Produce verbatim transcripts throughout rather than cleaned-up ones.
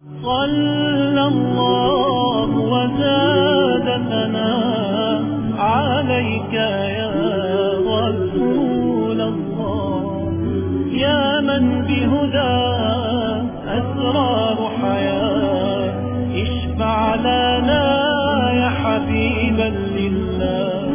صلى الله وزاد ثناء عليك يا رسول الله، يا من بهدى أسرار حياة، اشفع لنا يا حبيبا لله.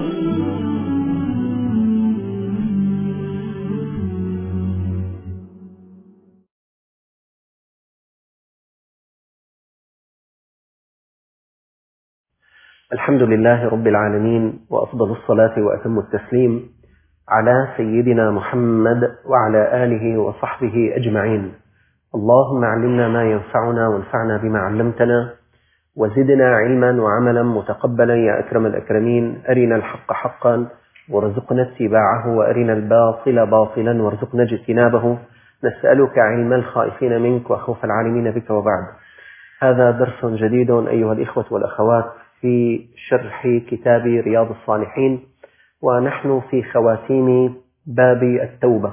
الحمد لله رب العالمين، وأفضل الصلاة وأتم التسليم على سيدنا محمد وعلى آله وصحبه أجمعين. اللهم علمنا ما ينفعنا وانفعنا بما علمتنا، وزدنا علما وعملا متقبلا يا أكرم الأكرمين. أرنا الحق حقا وارزقنا اتباعه، وأرنا الباطل باطلا وارزقنا اجتنابه. نسألك علم الخائفين منك وخوف العالمين بك، وبعد. هذا درس جديد أيها الإخوة والأخوات في شرح كتاب رياض الصالحين، ونحن في خواتيم باب التوبة.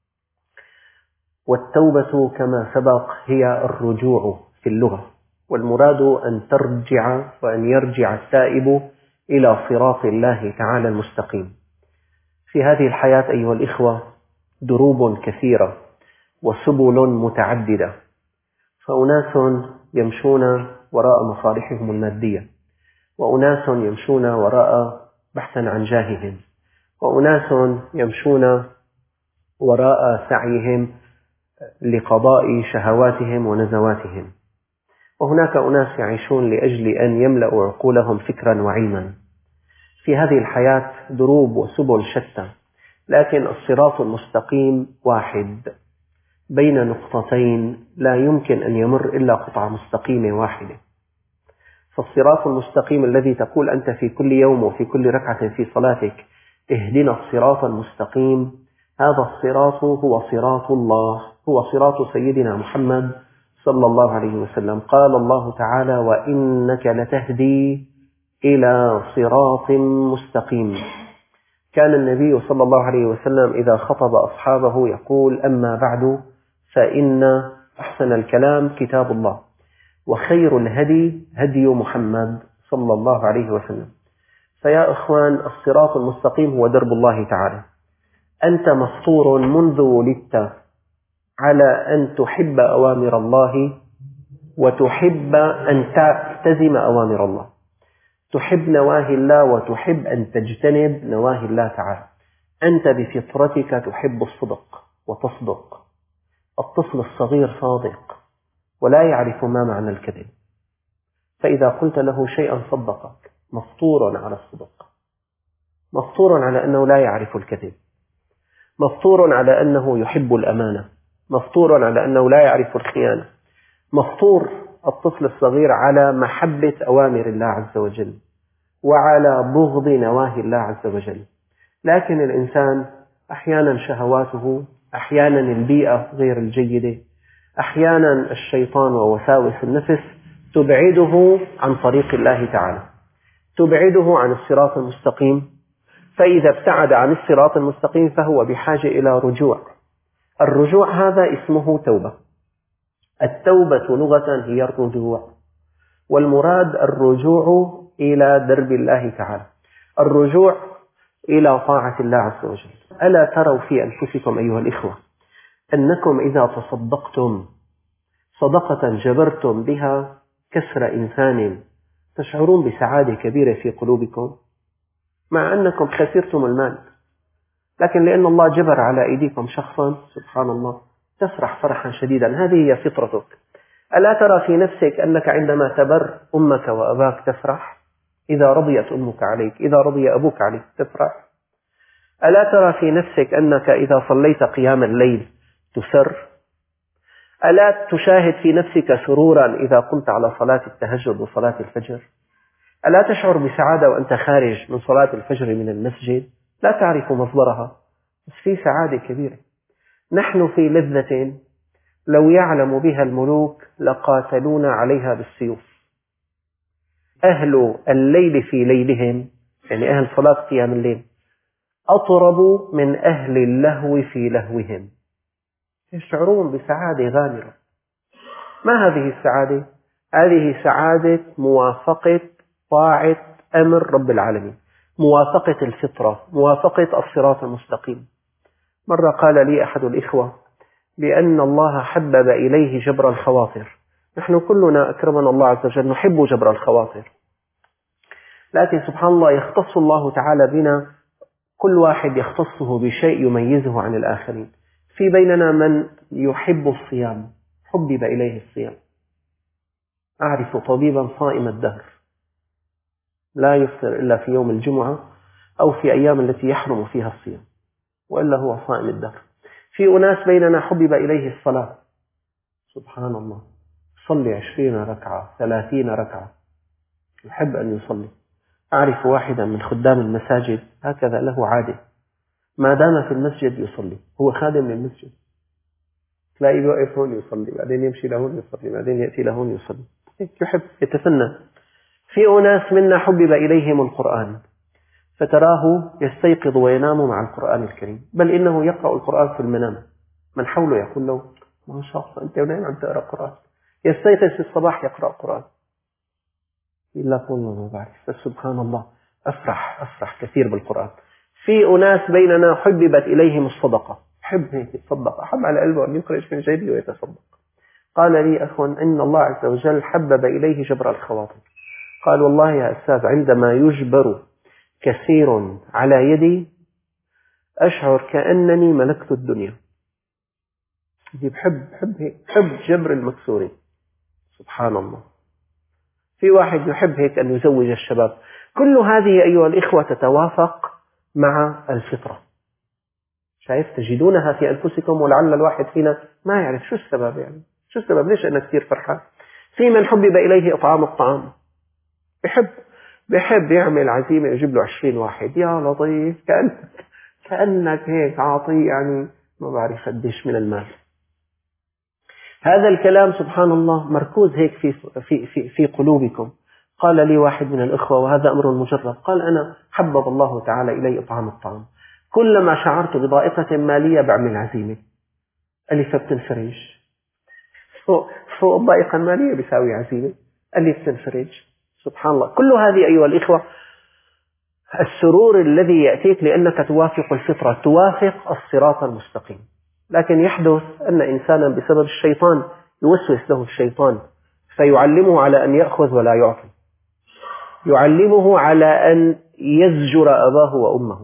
والتوبة كما سبق هي الرجوع في اللغة، والمراد أن ترجع وأن يرجع التائب إلى صراط الله تعالى المستقيم. في هذه الحياة أيها الإخوة دروب كثيرة وسبل متعددة، فأناس يمشون وراء مصالحهم المادية، وأناس يمشون وراء بحثا عن جاههم، وأناس يمشون وراء سعيهم لقضاء شهواتهم ونزواتهم، وهناك أناس يعيشون لأجل أن يملأوا عقولهم فكرا وعلما. في هذه الحياة دروب وسبل شتى، لكن الصراط المستقيم واحد بين نقطتين لا يمكن أن يمر إلا قطعة مستقيمة واحدة. فالصراط المستقيم الذي تقول أنت في كل يوم وفي كل ركعة في صلاتك اهدنا الصراط المستقيم، هذا الصراط هو صراط الله، هو صراط سيدنا محمد صلى الله عليه وسلم. قال الله تعالى: وإنك لتهدي إلى صراط مستقيم. كان النبي صلى الله عليه وسلم إذا خطب أصحابه يقول: أما بعد فإن أحسن الكلام كتاب الله، وخير الهدي هدي محمد صلى الله عليه وسلم. فيا إخوان، الصراط المستقيم هو درب الله تعالى. أنت مفطور منذ ولدت على أن تحب أوامر الله، وتحب أن تلتزم أوامر الله، تحب نواهي الله وتحب أن تجتنب نواهي الله تعالى. أنت بفطرتك تحب الصدق وتصدق. الطفل الصغير صادق ولا يعرف ما معنى الكذب، فإذا قلت له شيئا صدقك. مفطور على الصدق، مفطور على أنه لا يعرف الكذب، مفطور على أنه يحب الأمانة، مفطور على أنه لا يعرف الخيانة، مفطور الطفل الصغير على محبة أوامر الله عز وجل وعلى بغض نواهي الله عز وجل. لكن الإنسان أحيانا شهواته، أحيانا البيئة غير الجيدة، أحيانا الشيطان ووساوس النفس تبعده عن طريق الله تعالى، تبعده عن الصراط المستقيم. فإذا ابتعد عن الصراط المستقيم فهو بحاجة إلى رجوع. الرجوع هذا اسمه توبة. التوبة لغة هي الرجوع، والمراد الرجوع إلى درب الله تعالى، الرجوع إلى طاعة الله عز وجل. ألا تروا في أنفسكم أيها الإخوة أنكم إذا تصدقتم صدقة جبرتم بها كسر إنسان تشعرون بسعادة كبيرة في قلوبكم، مع أنكم خسرتم المال، لكن لأن الله جبر على أيديكم شخصا سبحان الله تفرح فرحا شديدا. هذه هي فطرتك. ألا ترى في نفسك أنك عندما تبر أمك وأباك تفرح؟ إذا رضيت أمك عليك، إذا رضي أبوك عليك تفرح؟ ألا ترى في نفسك أنك إذا صليت قيام الليل تسر؟ ألا تشاهد في نفسك سرورا إذا قمت على صلاة التهجد وصلاة الفجر؟ ألا تشعر بسعادة وأنت خارج من صلاة الفجر من المسجد؟ لا تعرف مصدرها، بس في سعادة كبيرة. نحن في لذة لو يعلم بها الملوك لقاتلونا عليها بالسيوف. أهل الليل في ليلهم، يعني أهل صلاة قيام الليل، أطرب من أهل اللهو في لهوهم، يشعرون بسعادة غامرة. ما هذه السعادة؟ هذه سعادة موافقة طاعة أمر رب العالمين، موافقة الفطرة، موافقة الصراط المستقيم. مرة قال لي أحد الإخوة بأن الله حبب إليه جبر الخواطر. نحن كلنا أكرمنا الله عز وجل نحب جبر الخواطر، لكن سبحان الله يختص الله تعالى بنا، كل واحد يختصه بشيء يميزه عن الآخرين. في بيننا من يحب الصيام، حبب إليه الصيام. أعرف طبيبا صائم الدهر لا يفطر إلا في يوم الجمعة أو في أيام التي يحرم فيها الصيام، وإلا هو صائم الدهر. في أناس بيننا حبب إليه الصلاة، سبحان الله، صلي عشرين ركعة ثلاثين ركعة، يحب أن يصلي. أعرف واحدا من خدام المساجد هكذا له عادة، ما دام في المسجد يصلي، هو خادم للمسجد، تلاقيه يوقف هون يصلي، بعدين يمشي لهون يصلي، بعدين يأتي لهون يصلي، يحب يتفنن. في أناس منا حبب إليهم القرآن، فتراه يستيقظ وينام مع القرآن الكريم، بل إنه يقرأ القرآن في المنام، من حوله يقول له ما شاء الله أنت ونايم عم تقرأ القرآن، يستيقظ في الصباح يقرأ القرآن. إلا قلنا ما بعرف، فسبحان الله أفرح أفرح كثير بالقرآن. في أناس بيننا حببت إليهم الصدقة، حب هيك يتصدق، أحب على قلبه أن يخرج من جيبه ويتصدق. قال لي أخ إن الله عز وجل حبب إليه جبر الخواطر. قال والله يا أستاذ عندما يجبر كثير على يدي أشعر كأنني ملكت الدنيا. بحب حب هيك، حب جبر المكسورين، سبحان الله. في واحد يحب هيك أن يزوج الشباب. كل هذه أيها الإخوة تتوافق مع الفطرة. شايف تجدونها في أنفسكم، ولعل الواحد فينا ما يعرف شو السبب، يعني شو السبب ليش أنا كثير فرحان. في من حبب إليه إطعام الطعام، بحب بحب يعمل عزيمة يجيب له عشرين واحد، يا لطيف، كأنك كأنك هيك عاطي يعني ما بعرف قديش من المال. هذا الكلام سبحان الله مركوز هيك في في في في قلوبكم. قال لي واحد من الإخوة وهذا أمر مجرد، قال أنا حبب الله تعالى إلي إطعام الطعام، كلما شعرت بضائقة مالية بعمل عزيمة. قال لي فبتنفرج فوق فوق الضائقة المالية بيساوي عزيمة. قال لي بتنفرج. سبحان الله. كل هذه أيها الإخوة السرور الذي يأتيك لأنك توافق الفطرة، توافق الصراط المستقيم. لكن يحدث أن إنسانا بسبب الشيطان يوسوس له الشيطان فيعلمه على أن يأخذ ولا يعطي، يعلمه على أن يزجر أباه وأمه،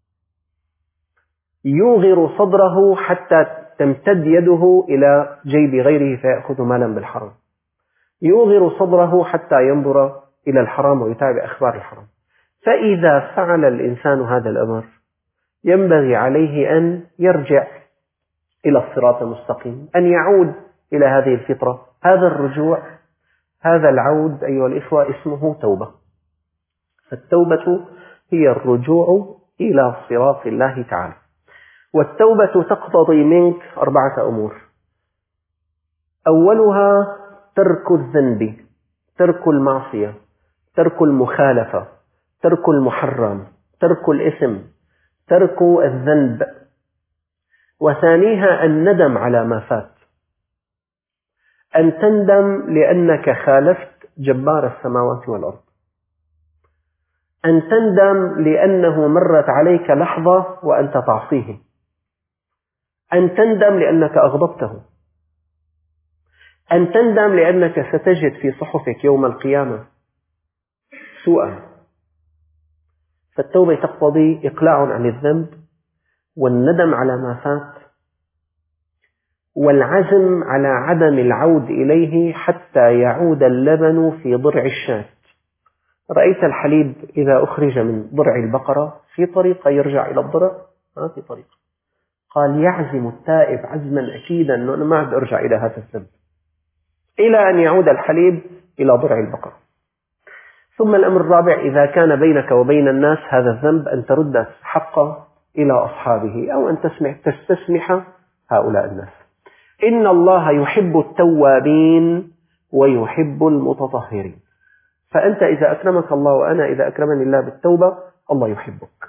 يوغر صدره حتى تمتد يده إلى جيب غيره فيأخذ مالا بالحرام، يوغر صدره حتى ينظر إلى الحرام ويتابع أخبار الحرام. فإذا فعل الإنسان هذا الأمر ينبغي عليه أن يرجع إلى الصراط المستقيم، أن يعود إلى هذه الفطرة. هذا الرجوع، هذا العود أيها الإخوة اسمه توبة. فالتوبة هي الرجوع إلى صراط الله تعالى. والتوبة تقتضي منك أربعة أمور. أولها ترك الذنب، ترك المعصية، ترك المخالفة، ترك المحرم، ترك الإثم، ترك الذنب. وثانيها الندم على ما فات، أن تندم لأنك خالفت جبار السماوات والأرض، أن تندم لأنه مرت عليك لحظة وأنت تعصيه، أن تندم لأنك أغضبته، أن تندم لأنك ستجد في صحفك يوم القيامة سوءا. فالتوبة تقتضي إقلاع عن الذنب، والندم على ما فات، والعزم على عدم العود إليه حتى يعود اللبن في ضرع الشاة. رأيت الحليب إذا أخرج من ضرع البقرة في طريقة يرجع إلى الضرع؟ ما في طريقة. قال يعزم التائب عزما أكيدا أنه أنا ما عاد أرجع إلى هذا الذنب إلى أن يعود الحليب إلى ضرع البقرة. ثم الأمر الرابع، إذا كان بينك وبين الناس هذا الذنب، أن ترد حقه إلى أصحابه أو أن تسمح تستسمح هؤلاء الناس. إن الله يحب التوابين ويحب المتطهرين. فأنت إذا أكرمك الله وأنا إذا أكرمني الله بالتوبة، الله يحبك.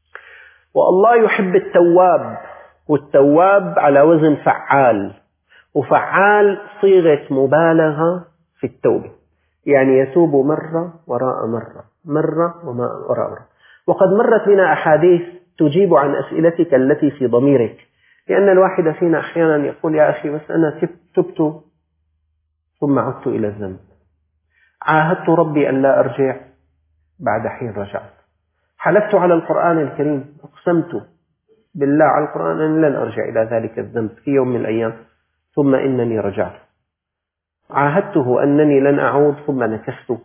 والله يحب التواب، والتواب على وزن فعال، وفعال صيغة مبالغة في التوبة، يعني يتوب مرة وراء مرة، مرة وراء مرة. وقد مرت بنا أحاديث تجيب عن أسئلتك التي في ضميرك، لأن الواحد فينا أحيانا يقول يا أخي بس أنا تبت ثم عدت إلى الذنب، عاهدت ربي أن لا أرجع، بعد حين رجعت، حلفت على القرآن الكريم، أقسمت بالله على القرآن أن لن أرجع إلى ذلك الذنب في يوم من الأيام، ثم إنني رجعت، عاهدته أنني لن أعود ثم نكست.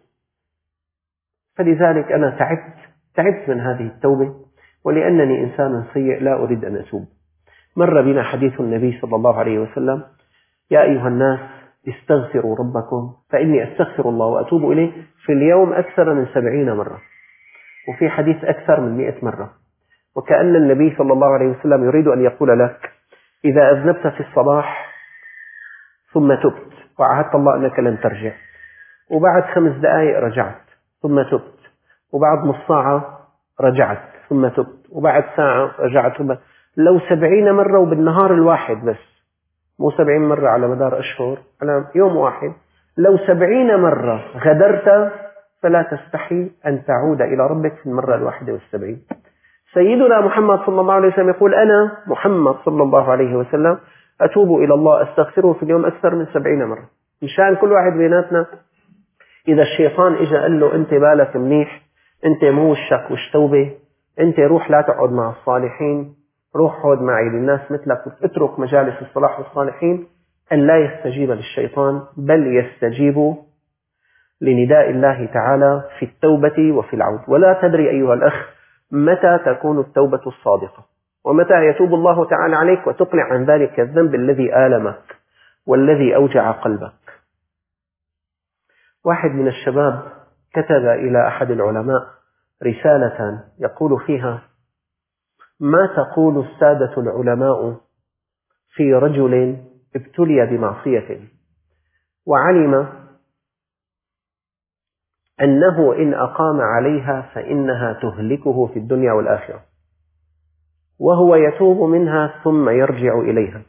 فلذلك أنا تعبت تعبت من هذه التوبة، ولأنني إنسان سيء لا أريد أن أتوب. مر بنا حديث النبي صلى الله عليه وسلم: يا أيها الناس استغفروا ربكم فإني أستغفر الله وأتوب إليه في اليوم أكثر من سبعين مرة، وفي حديث أكثر من مئة مرة. وكأن النبي صلى الله عليه وسلم يريد أن يقول لك إذا أذنبت في الصباح ثم تبت وعهدت الله أنك لن ترجع، وبعد خمس دقائق رجعت ثم تبت، وبعد نص ساعة رجعت ثم تبت، وبعد ساعة رجعت ثم، لو سبعين مرة وبالنهار الواحد بس، مو سبعين مرة على مدار أشهر، على يوم واحد، لو سبعين مرة غدرت فلا تستحي أن تعود إلى ربك في المرة الواحدة والسبعين. سيدنا محمد صلى الله عليه وسلم يقول: أنا محمد صلى الله عليه وسلم أتوب إلى الله أستغفره في اليوم أكثر من سبعين مرة. مشان كل واحد بيناتنا إذا الشيطان إجا قال له أنت بالك منيح، أنت مو وشك وش توبة، أنت روح لا تقعد مع الصالحين، روح اقعد معي للناس مثلك، اترك مجالس الصلاح والصالحين، أن لا يستجيب للشيطان، بل يستجيب لنداء الله تعالى في التوبة وفي العود. ولا تدري أيها الأخ متى تكون التوبة الصادقة، ومتى يتوب الله تعالى عليك وتقلع عن ذلك الذنب الذي آلمك والذي أوجع قلبك. واحد من الشباب كتب إلى أحد العلماء رسالة يقول فيها: ما تقول السادة العلماء في رجل ابتلي بمعصية وعلم أنه إن أقام عليها فإنها تهلكه في الدنيا والآخرة، وهو يتوب منها ثم يرجع إليها،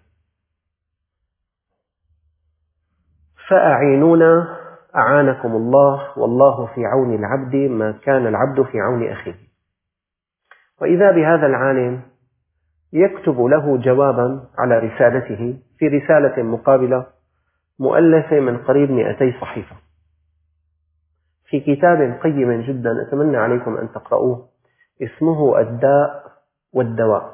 فأعينونا أعانكم الله، والله في عون العبد ما كان العبد في عون أخيه. وإذا بهذا العالم يكتب له جوابا على رسالته في رسالة مقابلة مؤلفة من قريب مئتي صحيفة، في كتاب قيم جدا أتمنى عليكم أن تقرؤوه، اسمه الداء والدواء.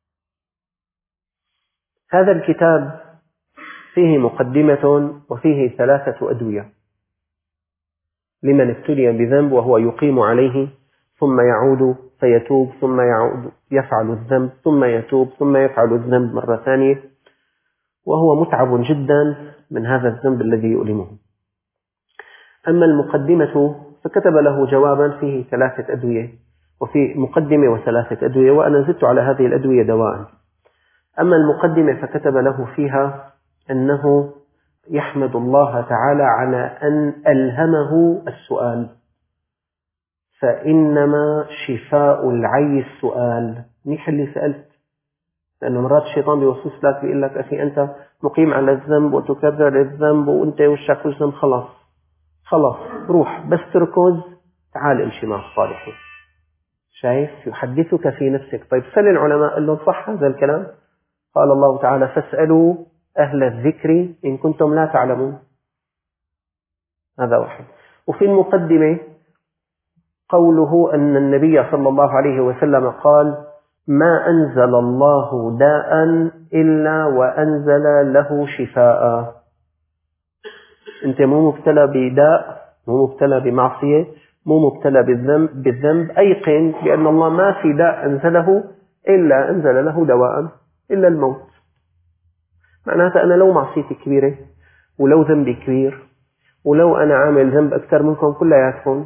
هذا الكتاب فيه مقدمة وفيه ثلاثة أدوية لمن ابتلي بذنب وهو يقيم عليه، ثم يعود فيتوب، ثم يعود يفعل الذنب، ثم يتوب، ثم يفعل الذنب مرة ثانية، وهو متعب جدا من هذا الذنب الذي يؤلمه. أما المقدمة فكتب له جوابا فيه ثلاثة أدوية، وفي مقدمة وثلاثة أدوية، وأنا زدت على هذه الأدوية دواء. أما المقدمة فكتب له فيها أنه يحمد الله تعالى على أن ألهمه السؤال، فإنما شفاء العي السؤال. منيح اللي سألت، لأنه مرات الشيطان بيوسوس لك بيقول لك أخي أنت مقيم على الذنب وتكرر الذنب وأنت وشك الذنب، خلاص خلاص روح بس تركز، تعال امشي مع الصالحين. شايف؟ يحدثك في نفسك. طيب سل العلماء، قال لهم صح هذا الكلام؟ قال الله تعالى: فاسألوا أهل الذكر إن كنتم لا تعلمون. هذا واحد. وفي المقدمة قوله أن النبي صلى الله عليه وسلم قال: ما أنزل الله داء إلا وأنزل له شفاء. أنت مو مبتلى بداء، مو مبتلى بمعصية، مو مبتلى بالذنب, بالذنب أيقن بأن الله ما في داء أنزله إلا أنزل له دواء، إلا الموت. معناتها أنا لو معصيتي كبيرة ولو ذنبي كبير ولو أنا عامل ذنب أكثر منكم كلياتكم،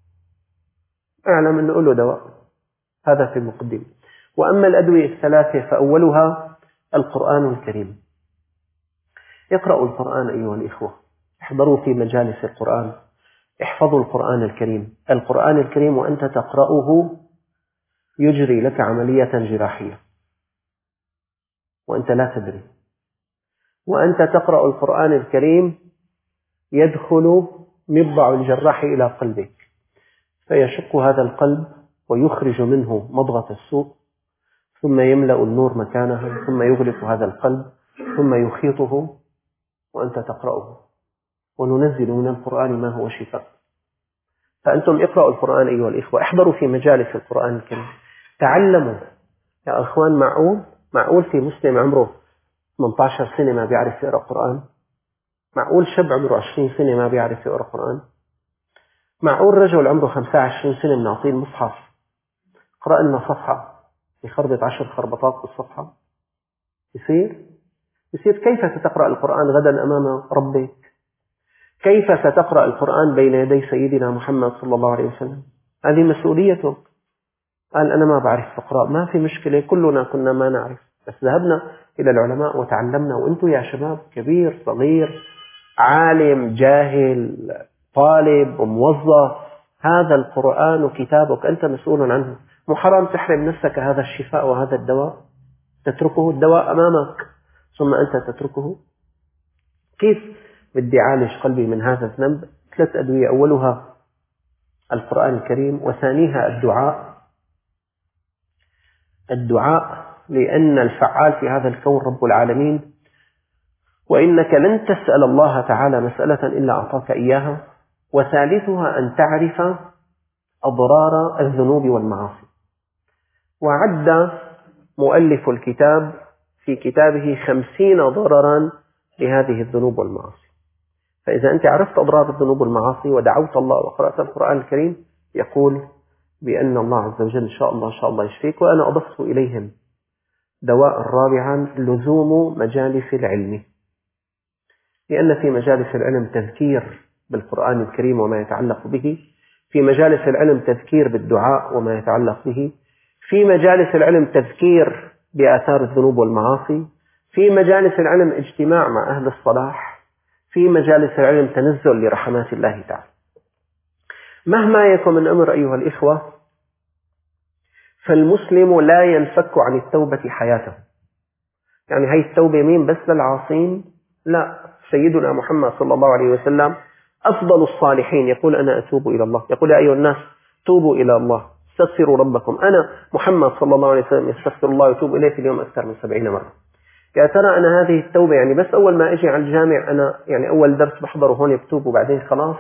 أعلم أنه له دواء. هذا في المقدمة. وأما الأدوية الثلاثة فأولها القرآن الكريم. اقرأوا القرآن أيها الإخوة، احضروا في مجالس القرآن، احفظوا القرآن الكريم. القرآن الكريم وأنت تقرأه يجري لك عملية جراحية وأنت لا تدري. وأنت تقرأ القرآن الكريم يدخل مضبع الجراح إلى قلبك فيشق هذا القلب ويخرج منه مضغة السوء، ثم يملأ النور مكانها، ثم يغلق هذا القلب، ثم يخيطه وأنت تقرأه. وننزل من القرآن ما هو شفاء. فأنتم اقرأوا القرآن أيها الإخوة، احضروا في مجالس القرآن الكريم، تعلموا يا أخوان. معقول معقول في مسلم عمره ثمانية عشر سنة ما بيعرف يقرأ قرآن؟ معقول شاب عمره عشرين سنة ما بيعرف يقرأ قرآن؟ معقول رجل عمره خمسة وعشرين سنة بنعطيه المصحف اقرأ لنا صفحة يخربط عشر خربطات بالصفحة؟ يصير؟ يصير. كيف ستقرأ القرآن غدا أمام ربك؟ كيف ستقرأ القرآن بين يدي سيدنا محمد صلى الله عليه وسلم؟ هذه مسؤوليتك. قال أنا ما بعرف أقرأ، ما في مشكلة، كلنا كنا ما نعرف، بس ذهبنا إلى العلماء وتعلمنا. وأنتم يا شباب كبير صغير عالم جاهل طالب وموظف، هذا القرآن كتابك، أنت مسؤول عنه. مو حرام تحرم نفسك هذا الشفاء وهذا الدواء؟ تتركه الدواء أمامك ثم أنت تتركه؟ كيف بدي أعالج قلبي من هذا الذنب؟ ثلاث أدوية، أولها القرآن الكريم، وثانيها الدعاء. الدعاء لأن الفعال في هذا الكون رب العالمين، وإنك لن تسأل الله تعالى مسألة إلا أعطاك إياها. وثالثها أن تعرف أضرار الذنوب والمعاصي. وعد مؤلف الكتاب في كتابه خمسين ضررا لهذه الذنوب والمعاصي. فإذا أنت عرفت أضرار الذنوب والمعاصي ودعوت الله وقرأت القرآن الكريم، يقول بأن الله عز وجل إن شاء الله إن شاء الله يشفيك. وأنا أضفت إليهم دواء رابعا، لزوم مجالس العلم، لأن في مجالس العلم تذكير بالقرآن الكريم وما يتعلق به، في مجالس العلم تذكير بالدعاء وما يتعلق به، في مجالس العلم تذكير بآثار الذنوب والمعاصي، في مجالس العلم اجتماع مع أهل الصلاح، في مجالس العلم تنزل لرحمات الله تعالى. مهما يكن من أمر أيها الإخوة، فالمسلم لا ينفك عن التوبة حياته. يعني هاي التوبة مين بس للعاصين؟ لا، سيدنا محمد صلى الله عليه وسلم أفضل الصالحين يقول أنا أتوب إلى الله، يقول يا أيها الناس توبوا إلى الله استغفروا ربكم. أنا محمد صلى الله عليه وسلم يستغفر الله ويتوب إليه في اليوم أكثر من سبعين مرة. يا ترى أنا هذه التوبة يعني بس أول ما أجي على الجامع أنا يعني أول درس بحضره هون بتوب وبعدين خلاص؟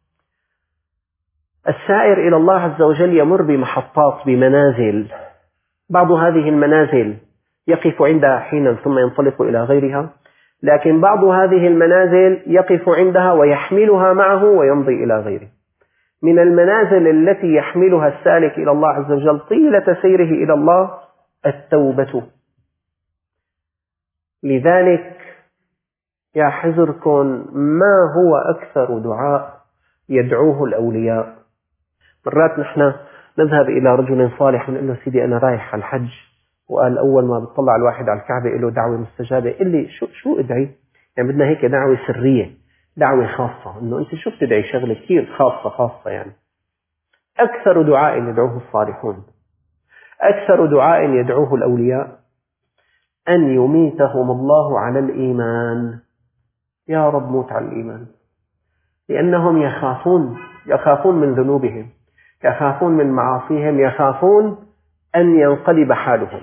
السائر إلى الله عز وجل يمر بمحطات، بمنازل، بعض هذه المنازل يقف عندها حينا ثم ينطلق إلى غيرها، لكن بعض هذه المنازل يقف عندها ويحملها معه ويمضي إلى غيره. من المنازل التي يحملها السالك إلى الله عز وجل طيلة سيره إلى الله التوبة. لذلك يا حذركم ما هو أكثر دعاء يدعوه الأولياء. مرات نحن نذهب إلى رجل صالح ونقول له سيدي أنا رايح على الحج، وقال أول ما بتطلع الواحد على الكعبة له دعوة مستجابة، قل لي شو شو أدعي؟ يعني بدنا هيك دعوة سرية، دعوة خاصة، إنه أنت شو بتدعي شغلة كثير خاصة خاصة. يعني أكثر دعاء يدعوه الصالحون، أكثر دعاء يدعوه الأولياء أن يميتهم الله على الإيمان. يا رب موت على الإيمان، لأنهم يخافون يخافون من ذنوبهم، يخافون من معاصيهم، يخافون أن ينقلب حالهم،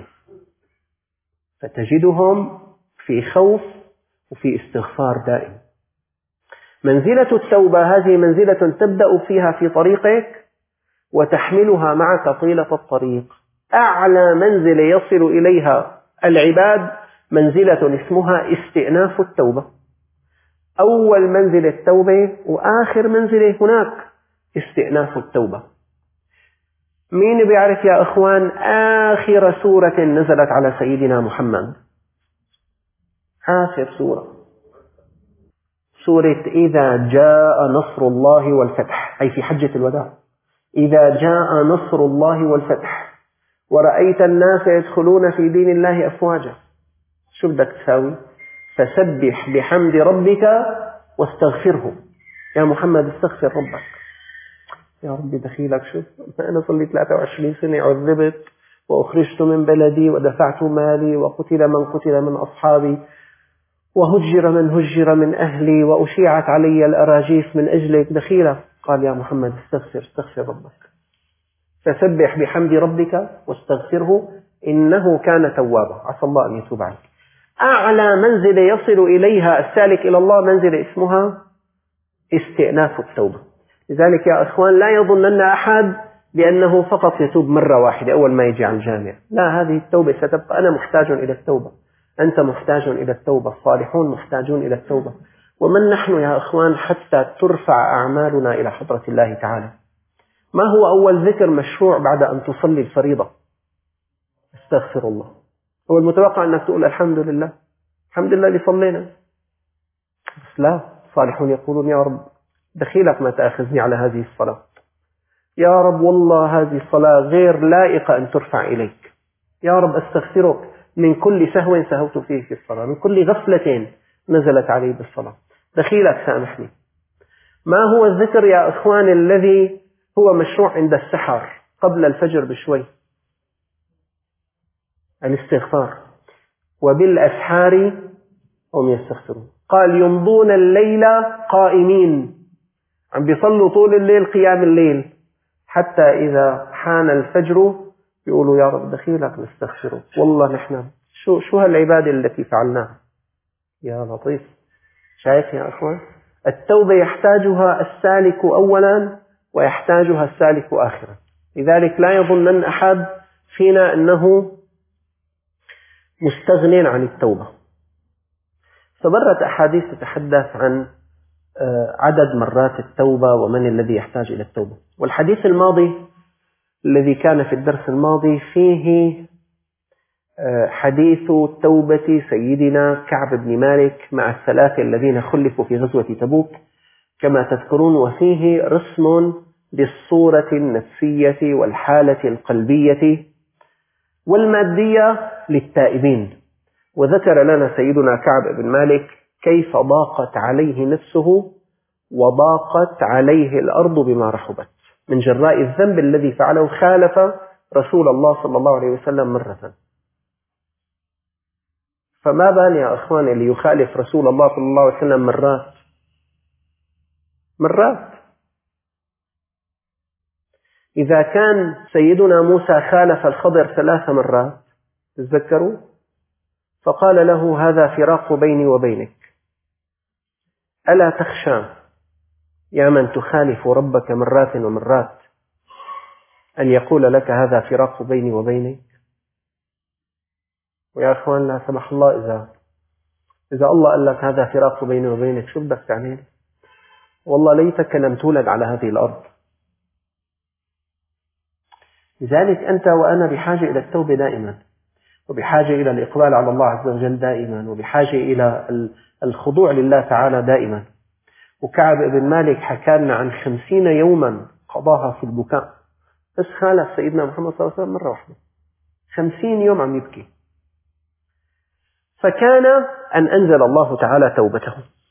فتجدهم في خوف وفي استغفار دائم. منزلة التوبة هذه منزلة تبدأ فيها في طريقك وتحملها معك طيلة الطريق. أعلى منزلة يصل إليها العباد منزلة اسمها استئناف التوبة. أول منزلة التوبة وآخر منزلة هناك استئناف التوبة. مين بيعرف يا أخوان آخر سورة نزلت على سيدنا محمد؟ آخر سورة سورة إذا جاء نصر الله والفتح، أي في حجة الوداع. إذا جاء نصر الله والفتح ورأيت الناس يدخلون في دين الله أفواجا، شو بدك تساوي؟ فسبح بحمد ربك واستغفره. يا محمد استغفر ربك. يا ربي دخيلك، شوف أنا صلي ثلاثة وعشرين سنة عذبت وأخرجت من بلدي ودفعت مالي وقتل من قتل من أصحابي وهجر من هجر من أهلي وأشيعت علي الأراجيف من أجلك دخيلك. قال يا محمد استغفر استغفر ربك، فسبح بحمد ربك واستغفره إنه كان توابا، عسى الله أن يتوب عليك. أعلى منزل يصل إليها السالك إلى الله منزل اسمها استئناف التوبة. لذلك يا أخوان لا يظنن أحد بأنه فقط يتوب مرة واحدة أول ما يجي على الجامع، لا، هذه التوبة ستبقى. أنا محتاج إلى التوبة، أنت محتاج إلى التوبة، الصالحون محتاجون إلى التوبة. ومن نحن يا أخوان حتى ترفع أعمالنا إلى حضرة الله تعالى؟ ما هو أول ذكر مشروع بعد أن تصلي الفريضة؟ استغفر الله. هو المتوقع أنك تقول الحمد لله، الحمد لله اللي صلينا، بس لا، الصالحون يقولون يا رب دخيلك ما تأخذني على هذه الصلاة، يا رب والله هذه الصلاة غير لائقة أن ترفع إليك، يا رب أستغفرك من كل سهو سهوت فيه في الصلاة، من كل غفلة نزلت علي بالصلاة، دخيلك سامحني. ما هو الذكر يا أخوان الذي هو مشروع عند السحر قبل الفجر بشوي؟ الاستغفار. وبالأسحار هم يستغفرون. قال يمضون الليل قائمين، عم بيصلوا طول الليل قيام الليل، حتى إذا حان الفجر يقولوا يا رب دخيلك نستغفره، والله نحن شو شو هالعبادة التي فعلناها. يا لطيف. شايف يا أخوان؟ التوبة يحتاجها السالك أولا ويحتاجها السالك آخرا. لذلك لا يظنن أحد فينا أنه مستغنين عن التوبة. فمرت أحاديث تتحدث عن عدد مرات التوبة ومن الذي يحتاج إلى التوبة. والحديث الماضي الذي كان في الدرس الماضي فيه حديث توبة سيدنا كعب بن مالك مع الثلاثة الذين خلفوا في غزوة تبوك كما تذكرون، وفيه رسم للصورة النفسية والحالة القلبية والمادية للتائبين. وذكر لنا سيدنا كعب بن مالك كيف ضاقت عليه نفسه وضاقت عليه الأرض بما رحبت من جراء الذنب الذي فعله، خالف رسول الله صلى الله عليه وسلم مرة. فما بال يا أخوان اللي يخالف رسول الله صلى الله عليه وسلم مرات مرات. إذا كان سيدنا موسى خالف الخضر ثلاث مرات تذكروا، فقال له هذا فراق بيني وبينك، ألا تخشى يا من تخالف ربك مرات ومرات أن يقول لك هذا فراق بيني وبينك؟ ويا أخوان لا سمح الله إذا إذا الله قال لك هذا فراق بيني وبينك شو بدك تعمل؟ والله ليتك لم تولد على هذه الأرض. لذلك أنت وأنا بحاجة إلى التوبة دائما، وبحاجة إلى الإقبال على الله عز وجل دائما، وبحاجة إلى الخضوع لله تعالى دائما. وكعب بن مالك حكى لنا عن خمسين يوما قضاها في البكاء، بس خالف سيدنا محمد صلى الله عليه وسلم مرة واحدة، خمسين يوم عم يبكي. فكان أن أنزل الله تعالى توبته.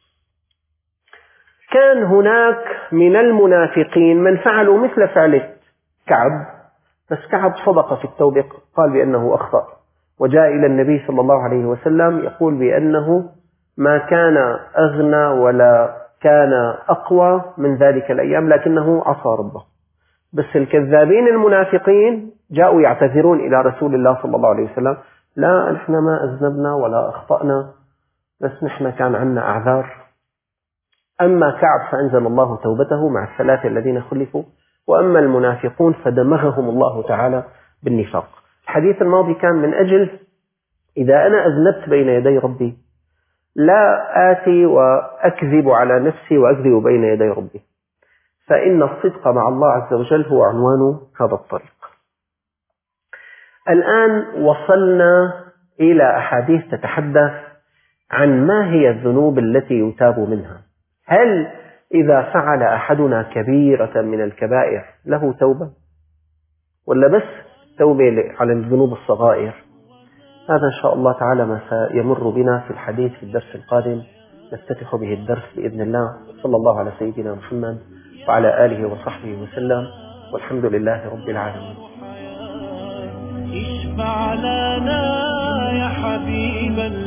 كان هناك من المنافقين من فعلوا مثل فعل كعب، بس كعب صدق في التوبة، قال بأنه أخطأ، وجاء إلى النبي صلى الله عليه وسلم يقول بأنه ما كان أغنى ولا كان أقوى من ذلك الأيام، لكنه عصى ربه. بس الكذابين المنافقين جاءوا يعتذرون إلى رسول الله صلى الله عليه وسلم، لا نحن ما أذنبنا ولا أخطأنا، بس نحن كان عنا أعذار. أما كعب فأنزل الله توبته مع الثلاثة الذين خلفوا، وأما المنافقون فدمغهم الله تعالى بالنفاق. الحديث الماضي كان من أجل إذا أنا أذنبت بين يدي ربي لا آتي وأكذب على نفسي وأكذب بين يدي ربي، فإن الصدق مع الله عز وجل هو عنوان هذا الطريق. الآن وصلنا إلى أحاديث تتحدث عن ما هي الذنوب التي يتاب منها. هل إذا فعل أحدنا كبيرة من الكبائر له توبة، ولا بس توبة على الذنوب الصغائر؟ هذا إن شاء الله تعالى ما سيمر بنا في الحديث في الدرس القادم، نفتتح به الدرس بإذن الله. صلى الله على سيدنا محمد وعلى آله وصحبه وسلم، والحمد لله رب العالمين. اشفع لنا يا حبيب